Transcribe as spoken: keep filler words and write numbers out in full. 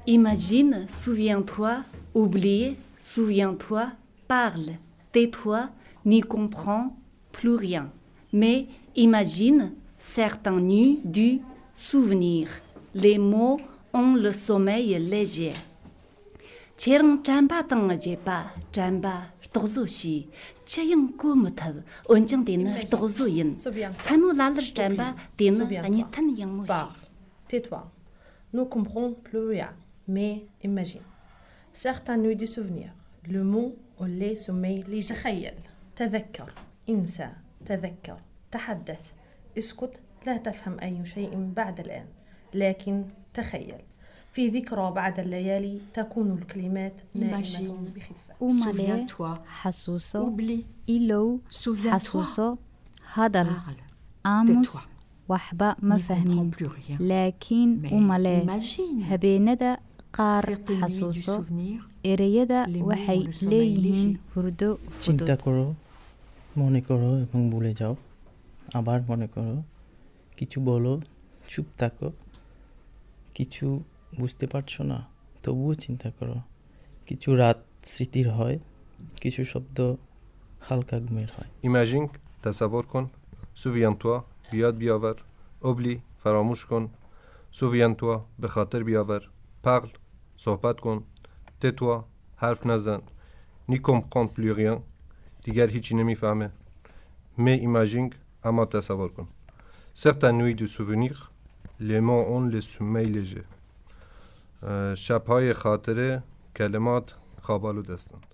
Imagine, souviens-toi, oublie, souviens-toi, parle, tais-toi, n'y comprends plus rien. Mais imagine, certaines nuits du souvenir. Les mots ont le sommeil léger. Chérang Chamba tang jepa, Chamba, Tozoshi, Chayang Kumutav, Onjang Dina, Tozoyin. Samu Laler Chamba, Dina, Anitan Yang Moshi. Parle, tais-toi. Nous comprenons plus rien, mais imagine. Certaines nuits du souvenir. Le mot au lait sommeil léger. تخيل, تذكر, انسى, تذكر, تحدث, اسكت, لا تفهم أي شيء بعد الآن, لكن تخيل. في ذكرى بعد الليالي تكون الكلمات نائمة بخفة. Souviens-toi, oublie, souviens-toi, هذا آموس وحبا ما فهمين لكن أمالي هبيندا قار حسوسو إريدا وحي ليهن هردو চিন্তা করো মনে করো এবং ভুলে যাও আবার মনে করো কিছু বলো চুপ থাকো কিছু বুঝতে পারছো না তবুও চিন্তা করো কিছু রাত স্মৃতির হয় কিছু শব্দ হালকা ঘুমের হয় Imagine, تصور کن, souviens-toi, بیاد بیاور, oublie, فراموش کن, souviens-toi, به خاطر بیاور, parle, صحبت کن, tais-toi, حرف نزن, n'y comprends plus rien, دیگر هیچی نمیفهمه, mais imagine, اما تصور کن. Certaines nuits de souvenirs, les mots ont le sommeil léger. شب‌های خاطره کلمات خواب‌آلود هستند.